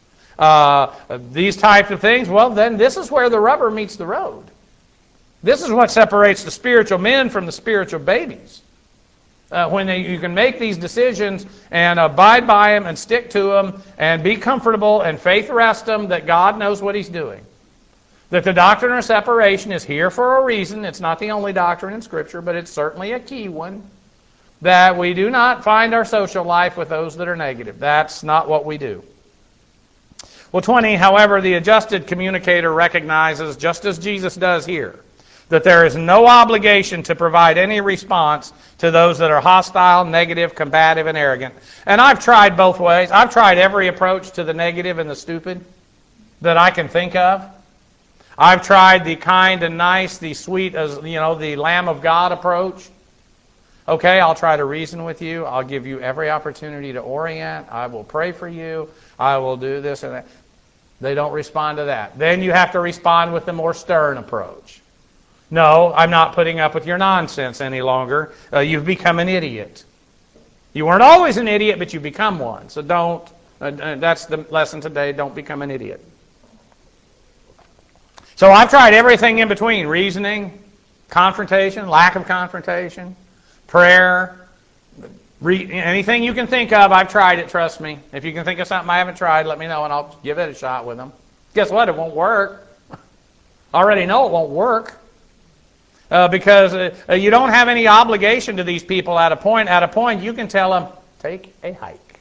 these types of things, well, then this is where the rubber meets the road. This is what separates the spiritual men from the spiritual babies. When you can make these decisions and abide by them and stick to them and be comfortable and faith rest them that God knows what He's doing. That the doctrine of separation is here for a reason. It's not the only doctrine in Scripture, but it's certainly a key one. That we do not find our social life with those that are negative. That's not what we do. Well, 20, however, the adjusted communicator recognizes, just as Jesus does here, that there is no obligation to provide any response to those that are hostile, negative, combative, and arrogant. And I've tried both ways. I've tried every approach to the negative and the stupid that I can think of. I've tried the kind and nice, the sweet, as the Lamb of God approach. Okay, I'll try to reason with you. I'll give you every opportunity to orient. I will pray for you. I will do this and that. They don't respond to that. Then you have to respond with the more stern approach. No, I'm not putting up with your nonsense any longer. You've become an idiot. You weren't always an idiot, but you become one. So don't, that's the lesson today, don't become an idiot. So I've tried everything in between. Reasoning, confrontation, lack of confrontation, prayer, anything you can think of, I've tried it, trust me. If you can think of something I haven't tried, let me know and I'll give it a shot with them. Guess what? It won't work. I already know it won't work. Because you don't have any obligation to these people at a point. At a point, you can tell them, take a hike.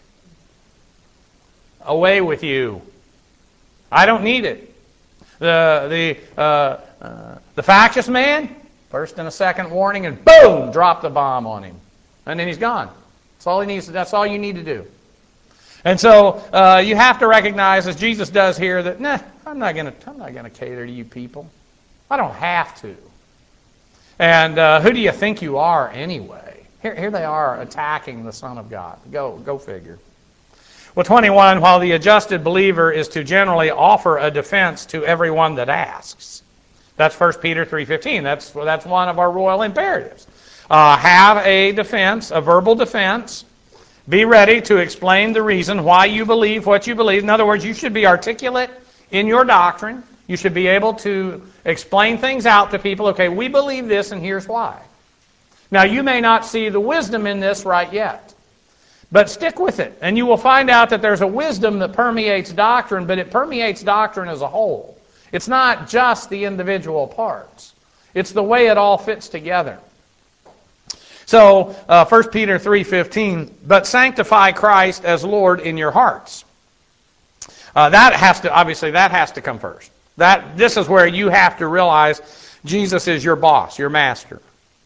Away with you. I don't need it. The factious man, first and a second warning, and boom, drop the bomb on him. And then he's gone. That's all he needs. That's all you need to do. And so you have to recognize, as Jesus does here, that I'm not going to cater to you people. I don't have to. And who do you think you are anyway? Here they are attacking the Son of God. Go figure. Well, 21, while the adjusted believer is to generally offer a defense to everyone that asks. That's 1 Peter 3:15. That's one of our royal imperatives. Have a defense, a verbal defense, Be ready to explain the reason why you believe what you believe. In other words, you should be articulate in your doctrine. You should be able to explain things out to people. Okay, we believe this, and here's why. Now, you may not see the wisdom in this right yet, but stick with it, and you will find out that there's a wisdom that permeates doctrine, but it permeates doctrine as a whole. It's not just the individual parts. It's the way it all fits together. So, 1 Peter 3:15, but sanctify Christ as Lord in your hearts. That has to come first. This is where you have to realize Jesus is your boss, your master.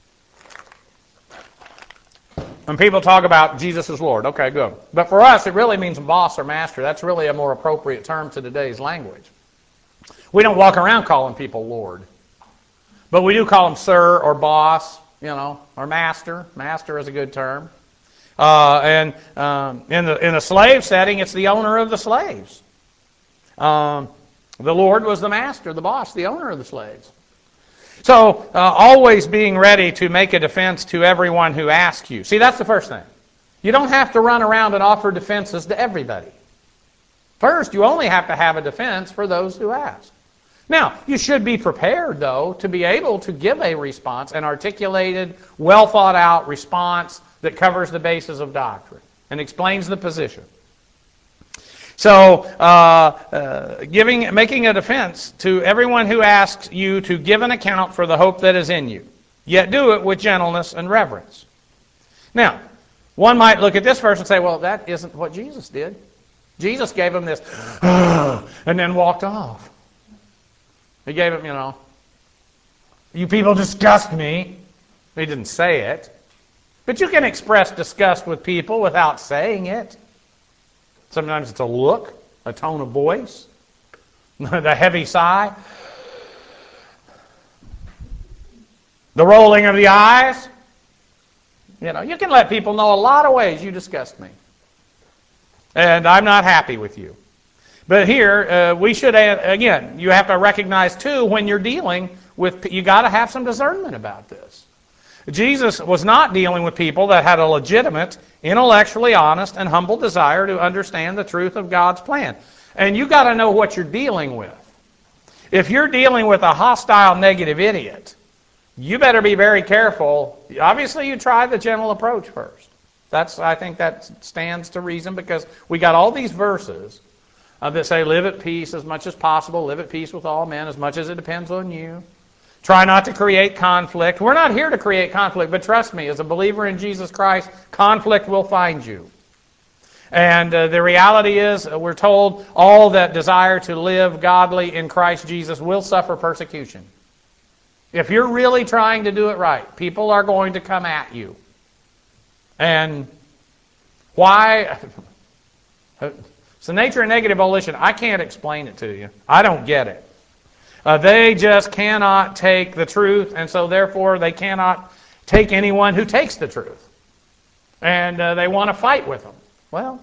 When people talk about Jesus is Lord, okay, good. But for us, it really means boss or master. That's really a more appropriate term to today's language. We don't walk around calling people Lord. But we do call them sir or boss, or master. Master is a good term. And in the slave setting, it's the owner of the slaves. The Lord was the master, the boss, the owner of the slaves. So, always being ready to make a defense to everyone who asks you. See, that's the first thing. You don't have to run around and offer defenses to everybody. First, you only have to have a defense for those who ask. Now, you should be prepared, though, to be able to give a response, an articulated, well-thought-out response that covers the basis of doctrine and explains the position. So, making a defense to everyone who asks you to give an account for the hope that is in you, yet do it with gentleness and reverence. Now, one might look at this verse and say, well, that isn't what Jesus did. Jesus gave him this, and then walked off. He gave him, you people disgust me. He didn't say it. But you can express disgust with people without saying it. Sometimes it's a look, a tone of voice, the heavy sigh, the rolling of the eyes. You can let people know a lot of ways you disgust me. And I'm not happy with you. But here, we should, again, you have to recognize, too, when you're dealing with, you got to have some discernment about this. Jesus was not dealing with people that had a legitimate, intellectually honest, and humble desire to understand the truth of God's plan. And you got to know what you're dealing with. If you're dealing with a hostile, negative idiot, you better be very careful. Obviously, you try the gentle approach first. I think that stands to reason, because we got all these verses that say, live at peace as much as possible, live at peace with all men as much as it depends on you. Try not to create conflict. We're not here to create conflict, but trust me, as a believer in Jesus Christ, conflict will find you. And the reality is, we're told all that desire to live godly in Christ Jesus will suffer persecution. If you're really trying to do it right, people are going to come at you. And why? It's the nature of negative volition. I can't explain it to you. I don't get it. They just cannot take the truth, and so therefore they cannot take anyone who takes the truth. And they want to fight with them. Well,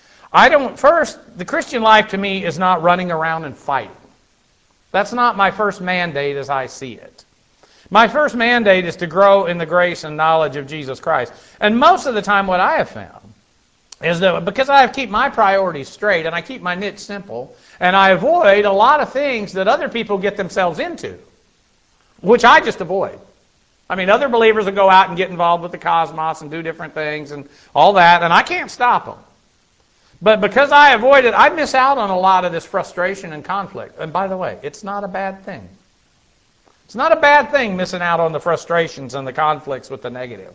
the Christian life to me is not running around and fighting. That's not my first mandate as I see it. My first mandate is to grow in the grace and knowledge of Jesus Christ. And most of the time what I have found is that because I keep my priorities straight and I keep my niche simple, and I avoid a lot of things that other people get themselves into, which I just avoid. I mean, other believers will go out and get involved with the cosmos and do different things and all that, and I can't stop them. But because I avoid it, I miss out on a lot of this frustration and conflict. And by the way, it's not a bad thing. It's not a bad thing missing out on the frustrations and the conflicts with the negative.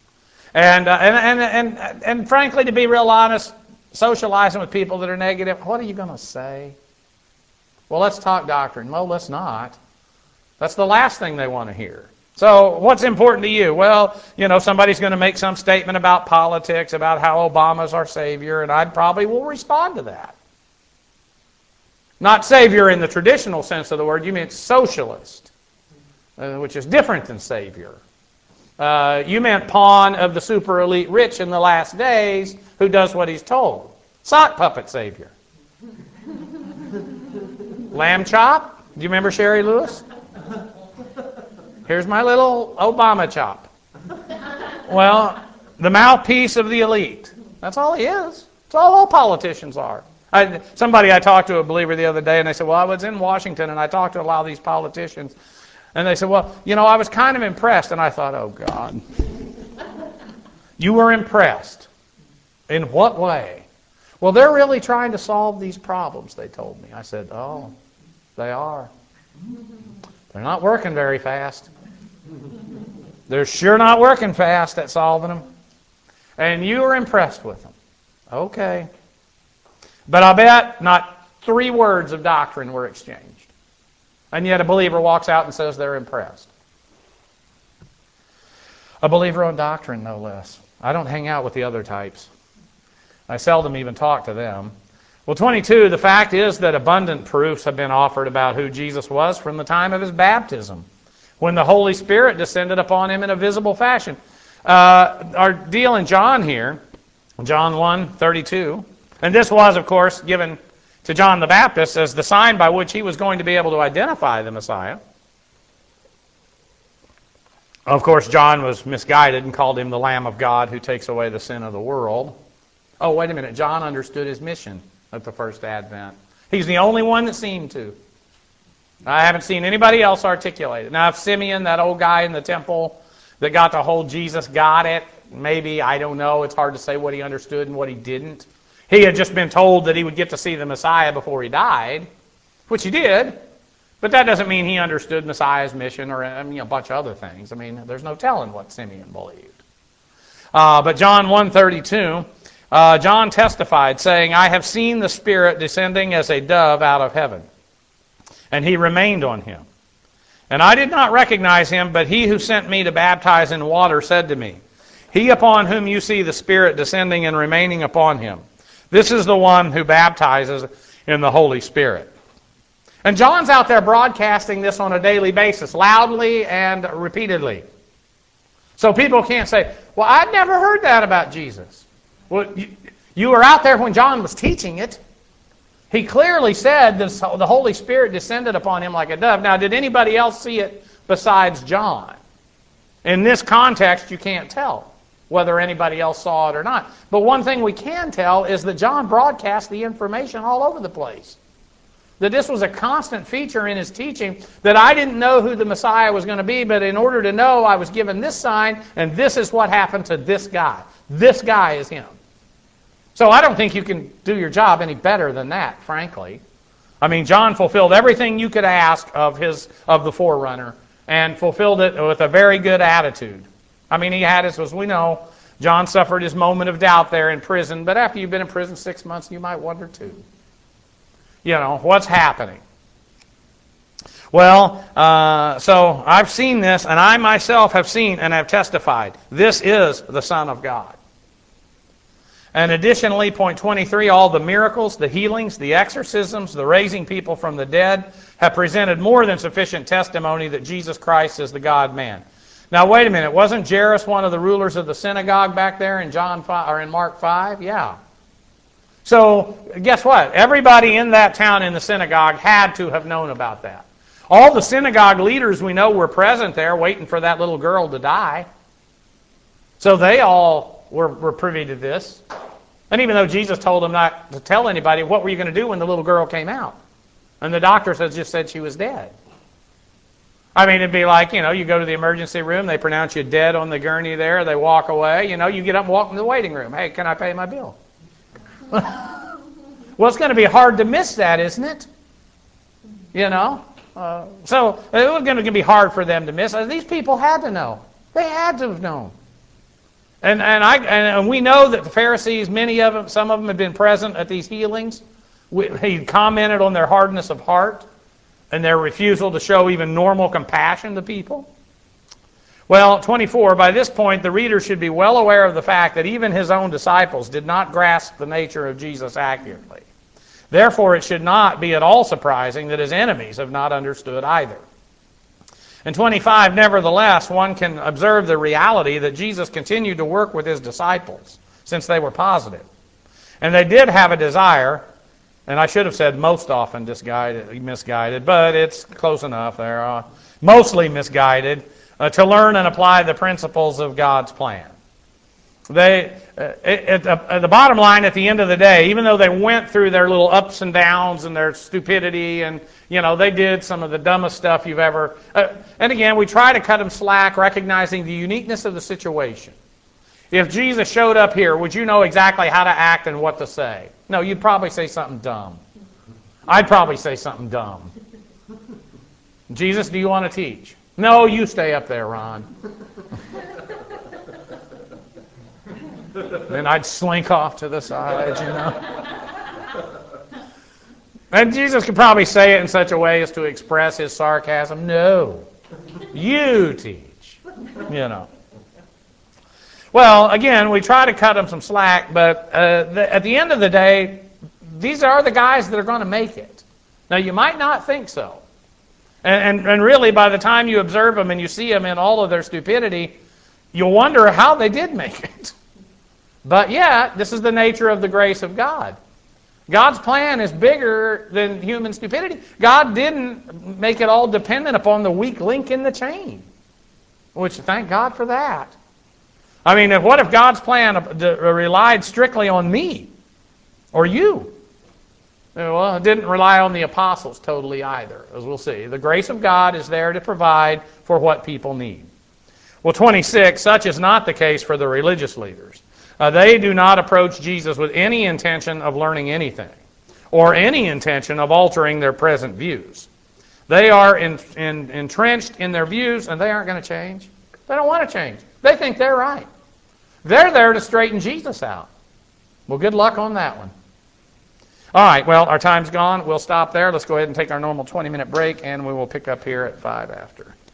And frankly, to be real honest, socializing with people that are negative, what are you going to say? Well, let's talk doctrine. Well, let's not. That's the last thing they want to hear. So what's important to you? Well, somebody's going to make some statement about politics, about how Obama's our savior, and I probably will respond to that. Not savior in the traditional sense of the word. You mean socialist, which is different than savior. You meant pawn of the super elite rich in the last days who does what he's told. Sock puppet savior. Lamb chop? Do you remember Sherry Lewis? Here's my little Obama chop. Well, the mouthpiece of the elite. That's all he is. That's all politicians are. Somebody I talked to, a believer the other day, and they said, well, I was in Washington, and I talked to a lot of these politicians. And they said, well, I was kind of impressed. And I thought, oh, God. You were impressed. In what way? Well, they're really trying to solve these problems, they told me. I said, oh, they are. They're not working very fast. They're sure not working fast at solving them. And you were impressed with them. Okay. But I bet not 3 words of doctrine were exchanged. And yet a believer walks out and says they're impressed. A believer on doctrine, no less. I don't hang out with the other types. I seldom even talk to them. Well, 22, the fact is that abundant proofs have been offered about who Jesus was from the time of his baptism, when the Holy Spirit descended upon him in a visible fashion. Our deal in John here, John 1:32, and this was, of course, given to John the Baptist as the sign by which he was going to be able to identify the Messiah. Of course, John was misguided and called him the Lamb of God who takes away the sin of the world. Oh, wait a minute. John understood his mission at the first advent. He's the only one that seemed to. I haven't seen anybody else articulate it. Now, if Simeon, that old guy in the temple that got to hold Jesus, got it, maybe, I don't know. It's hard to say what he understood and what he didn't. He had just been told that he would get to see the Messiah before he died, which he did. But that doesn't mean he understood Messiah's mission or a bunch of other things. There's no telling what Simeon believed. But John 1:32, John testified, saying, I have seen the Spirit descending as a dove out of heaven. And he remained on him. And I did not recognize him, but he who sent me to baptize in water said to me, He upon whom you see the Spirit descending and remaining upon him, this is the one who baptizes in the Holy Spirit. And John's out there broadcasting this on a daily basis, loudly and repeatedly. So people can't say, well, I'd never heard that about Jesus. Well, you were out there when John was teaching it. He clearly said the Holy Spirit descended upon him like a dove. Now, did anybody else see it besides John? In this context, you can't tell whether anybody else saw it or not. But one thing we can tell is that John broadcast the information all over the place. That this was a constant feature in his teaching, that I didn't know who the Messiah was going to be, but in order to know, I was given this sign, and this is what happened to this guy. This guy is him. So I don't think you can do your job any better than that, frankly. John fulfilled everything you could ask of the forerunner, and fulfilled it with a very good attitude. He had his, as we know, John suffered his moment of doubt there in prison, but after you've been in prison 6 months, you might wonder too. What's happening? Well, so I've seen this, and I myself have seen and have testified. This is the Son of God. And additionally, point 23, all the miracles, the healings, the exorcisms, the raising people from the dead have presented more than sufficient testimony that Jesus Christ is the God-man. Now, wait a minute. Wasn't Jairus one of the rulers of the synagogue back there in John 5 or in Mark 5? Yeah. So, guess what? Everybody in that town in the synagogue had to have known about that. All the synagogue leaders we know were present there waiting for that little girl to die. So they all were privy to this. And even though Jesus told them not to tell anybody, what were you going to do when the little girl came out? And the doctors had just said she was dead. It'd be like, you go to the emergency room, they pronounce you dead on the gurney there, they walk away, you get up and walk in the waiting room. Hey, can I pay my bill? Well, it's going to be hard to miss that, isn't it? So it was going to be hard for them to miss. These people had to know. They had to have known. And we know that the Pharisees, many of them, some of them had been present at these healings. He commented on their hardness of heart and their refusal to show even normal compassion to people. Well, 24, by this point, the reader should be well aware of the fact that even his own disciples did not grasp the nature of Jesus accurately. Therefore, it should not be at all surprising that his enemies have not understood either. In 25, nevertheless, one can observe the reality that Jesus continued to work with his disciples, since they were positive. And they did have a desire, and I should have said most often misguided, but it's close enough there, mostly misguided, to learn and apply the principles of God's plan. The bottom line at the end of the day, even though they went through their little ups and downs and their stupidity and, they did some of the dumbest stuff you've ever... and again, we try to cut them slack, recognizing the uniqueness of the situation. If Jesus showed up here, would you know exactly how to act and what to say? No, you'd probably say something dumb. I'd probably say something dumb. Jesus, do you want to teach? No, you stay up there, Ron. Then I'd slink off to the side, And Jesus could probably say it in such a way as to express his sarcasm. No, you teach, Well, again, we try to cut them some slack, but at the end of the day, these are the guys that are going to make it. Now, you might not think so. And really, by the time you observe them and you see them in all of their stupidity, you'll wonder how they did make it. But yet, this is the nature of the grace of God. God's plan is bigger than human stupidity. God didn't make it all dependent upon the weak link in the chain, which thank God for that. I mean, what if God's plan relied strictly on me or you? Well, it didn't rely on the apostles totally either, as we'll see. The grace of God is there to provide for what people need. Well, 26, such is not the case for the religious leaders. They do not approach Jesus with any intention of learning anything or any intention of altering their present views. They are entrenched in their views, and they aren't going to change. They don't want to change. They think they're right. They're there to straighten Jesus out. Well, good luck on that one. All right, well, our time's gone. We'll stop there. Let's go ahead and take our normal 20-minute break, and we will pick up here at 5 after.